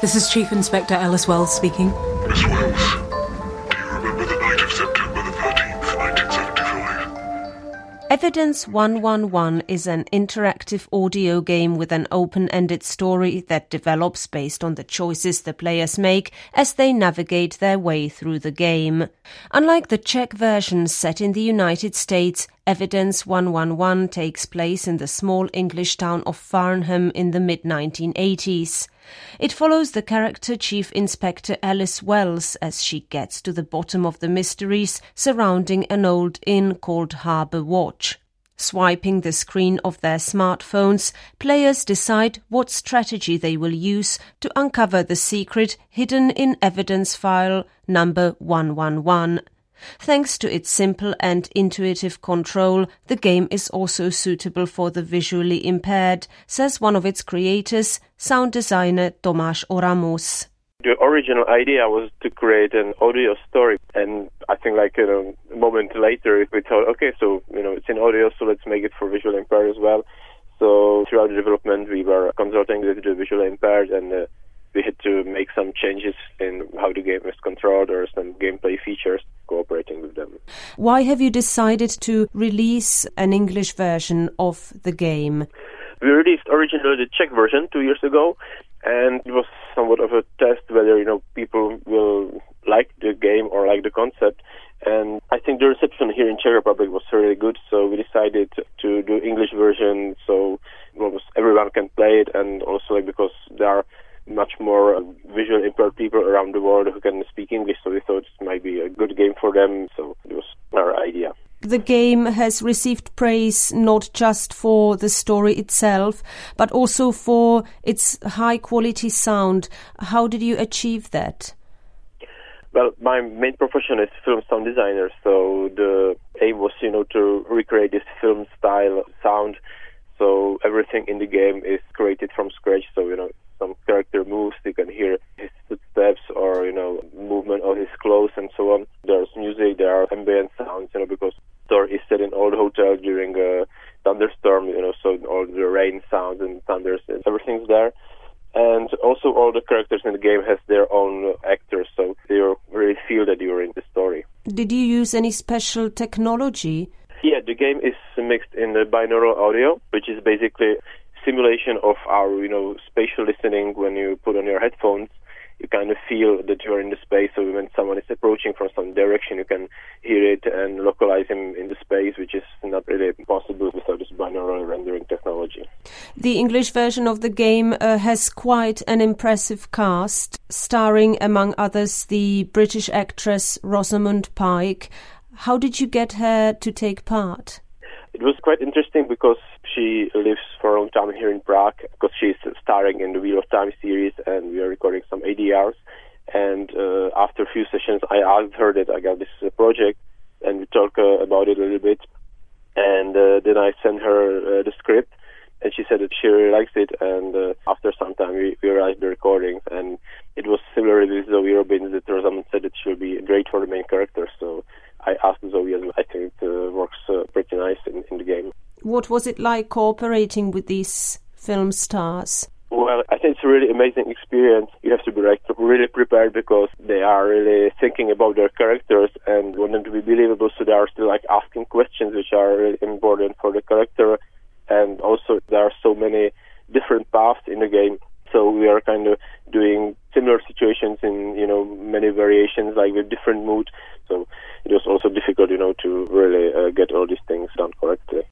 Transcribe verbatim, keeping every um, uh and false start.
This is Chief Inspector Alice Wells speaking. Miss Wells, do you remember the night of September the thirteenth, nineteen seventy-five? Evidence one one one is an interactive audio game with an open-ended story that develops based on the choices the players make as they navigate their way through the game. Unlike the Czech version set in the United States, Evidence one one one takes place in the small English town of Farnham in the mid nineteen eighties. It follows the character Chief Inspector Alice Wells as she gets to the bottom of the mysteries surrounding an old inn called Harbour Watch. Swiping the screen of their smartphones, players decide what strategy they will use to uncover the secret hidden in evidence file number one one one. Thanks to its simple and intuitive control, the game is also suitable for the visually impaired, says one of its creators, sound designer Tomáš Oramus. The original idea was to create an audio story, and I think like you know, a moment later we thought, okay, so you know it's in audio, so let's make it for visually impaired as well. So throughout the development we were consulting with the visually impaired, and uh, we had to make some changes in how the game is controlled or some gameplay features, cooperating with them. Why have you decided to release an English version of the game? We released originally the Czech version two years ago, and it was somewhat of a test whether you know people will like the game or like the concept. And I think the reception here in Czech Republic was really good, so we decided to do English version so almost everyone can play it, and also like because there are much more uh, visually impaired people around the world who can speak English, so we thought it might be a good game for them, so it was our idea. The game has received praise not just for the story itself, but also for its high-quality sound. How did you achieve that? Well, my main profession is film sound designer, so the aim was, you know, to recreate this film-style sound, so everything in the game is created from scratch, so, you know, some character moves, you can hear his footsteps or, you know, movement of his clothes and so on. There's music, there are ambient sounds, you know, because the story is set in old hotel during a thunderstorm, you know, so all the rain sounds and thunders, and everything's there. And also all the characters in the game has their own actors, so you really feel that you're in the story. Did you use any special technology? Yeah, the game is mixed in the binaural audio, which is basically simulation of our, you know, spatial listening. When you put on your headphones, you kind of feel that you're in the space, so when someone is approaching from some direction, you can hear it and localize him in the space, which is not really possible without this binaural rendering technology. The English version of the game uh, has quite an impressive cast, starring, among others, the British actress Rosamund Pike. How did you get her to take part? It was quite interesting because she lives for a long time here in Prague, because she's starring in the Wheel of Time series, and we are recording some A D Rs. And uh, after a few sessions, I asked her that I got this uh, project, and we talked uh, about it a little bit. And uh, then I sent her uh, the script, and she said that she really likes it. And uh, after some time, we, we realized the recording, and it was similar with Zoe Robbins, that Rosamund said that she'll be great for the main character. So I asked Zoe as well. I think it uh, works uh, pretty nice in, in the game. What was it like cooperating with these film stars? Well, I think it's a really amazing experience. You have to be like really prepared because they are really thinking about their characters and want them to be believable, so they are still like asking questions which are really important for the character. And also there are so many different paths in the game, so we are kind of doing similar situations in, you know, many variations, like with different moods. So it was also difficult, you know, to really uh, get all these things done correctly.